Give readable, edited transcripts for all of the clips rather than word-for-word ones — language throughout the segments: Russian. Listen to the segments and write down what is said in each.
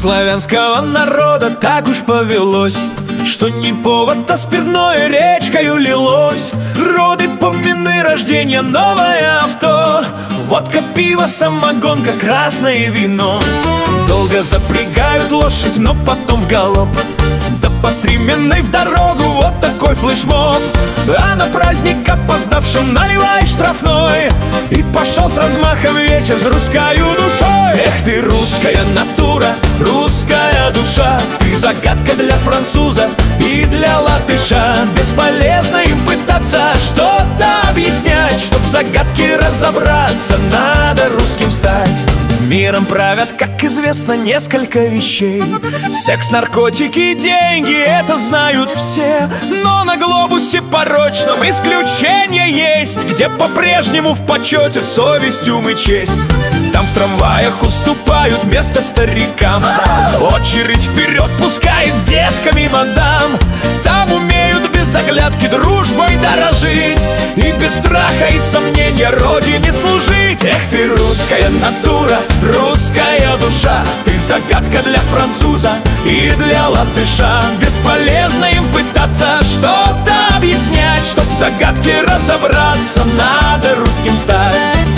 славянского народа так уж повелось, что не повод, а спиртное речкою лилось. Роды, помины, рождения, новое авто, водка, пиво, самогонка, красное вино. Долго запрягают лошадь, но потом в галоп, да по стременной в дорогу вот такой флешмоб. А на праздник опоздавшим наливай штрафной, и пошел с размахом вечер с русскою душой. Эх ты, русская натура, русская душа, ты загадка для француза и для латыша. Бесполезно им пытаться что-то объяснять, чтоб в загадке разобраться, надо русским стать. Миром правят, как известно, несколько вещей: секс, наркотики, деньги, это знают все. Но на глобусе порочном исключение есть, где по-прежнему в почете совесть, ум и честь. Там в трамваях уступают место старикам, очередь вперед пускает с детками мадам. Там умеют без оглядки дружбой дорожить и без страха и сомнения родине служить. Эх ты, русская натура, русская душа, ты загадка для француза и для латыша. Бесполезно им пытаться что-то объяснять, чтоб в загадке разобраться, надо русским стать.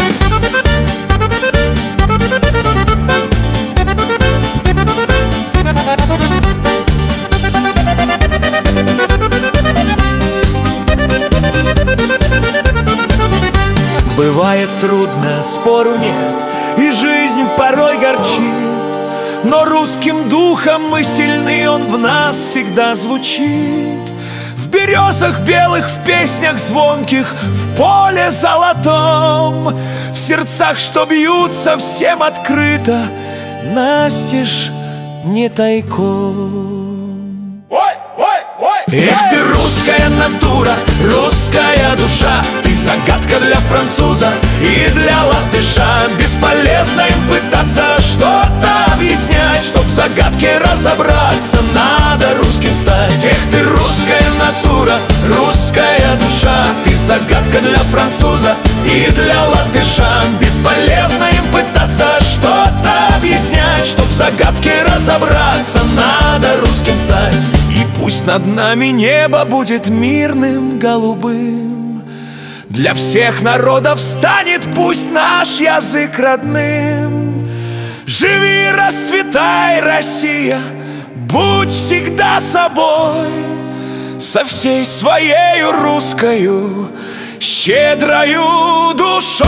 Бывает трудно, спору нет, и жизнь порой горчит, но русским духом мы сильны, он в нас всегда звучит. В березах белых, в песнях звонких, в поле золотом, в сердцах, что бьются всем открыто, настежь, не тайком. Эх ты, русская натура, русская душа, ты загадка для француза и для латыша. Бесполезно им пытаться что-то объяснять, чтоб в загадке разобраться, надо русским стать. Эх ты, русская натура, русская душа, ты загадка для француза и для латыша. Бесполезно им пытаться что-то объяснять, чтоб в загадке разобраться, надо русским стать. И пусть над нами небо будет мирным, голубым, для всех народов станет пусть наш язык родным. Живи, расцветай, Россия, будь всегда собой, со всей своею русскою щедрою душой.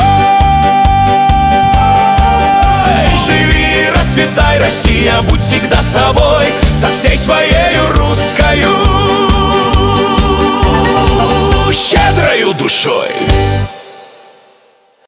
Живи, расцветай, Россия, будь всегда собой, со всей своею русскою щедрою душой.